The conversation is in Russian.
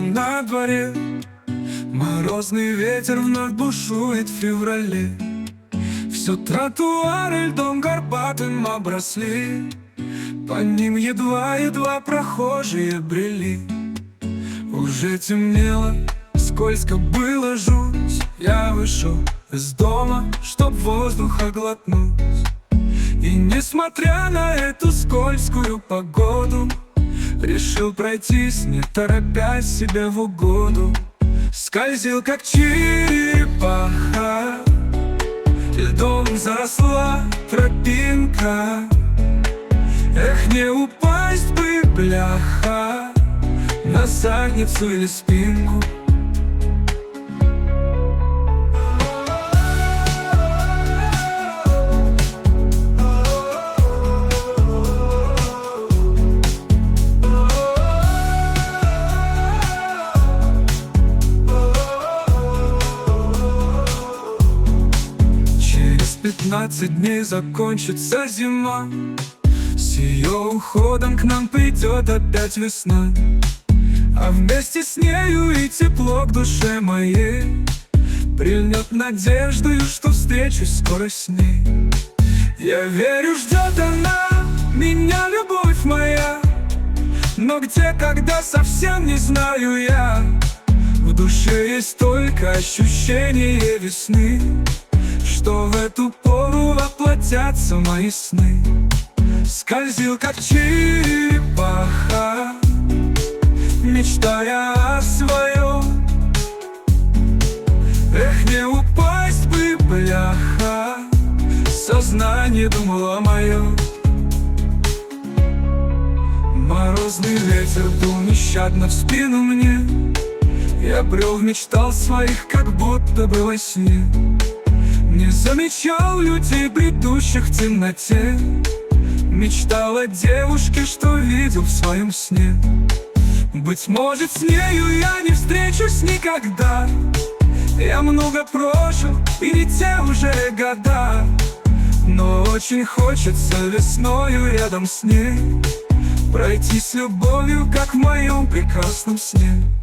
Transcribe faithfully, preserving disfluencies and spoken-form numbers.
летом на дворе. Морозный ветер вновь бушует в феврале. Все тротуары льдом горбатым обросли, по ним едва-едва прохожие брели. Уже темнело, скользко было жуть. Я вышел из дома, чтоб воздуха глотнуть. И несмотря на эту скользкую погоду, решил пройтись, не торопясь себе в угоду. Скользил, как черепаха, льдом заросла тропинка. Эх, не упасть бы, бляха, на задницу или спинку. Пятнадцать дней закончится зима, с ее уходом к нам придет опять весна. А вместе с нею и тепло к душе моей прильнет надеждою, что встречусь скоро с ней. Я верю, ждет она меня, любовь моя, но где, когда, совсем не знаю я. В душе есть только ощущение весны, что в эту пору воплотятся мои сны. Скользил, как черепаха, мечтая о своем. Эх, не упасть бы, бляха, сознание думало мое. Морозный ветер дул нещадно в спину мне. Я брел, мечтал своих, как будто бы во сне. Не замечал людей, бредущих в темноте. Мечтал о девушке, что видел в своем сне. Быть может, с нею я не встречусь никогда. Я много прожил, и не те уже года, но очень хочется весною рядом с ней пройтись любовью, как в моем прекрасном сне.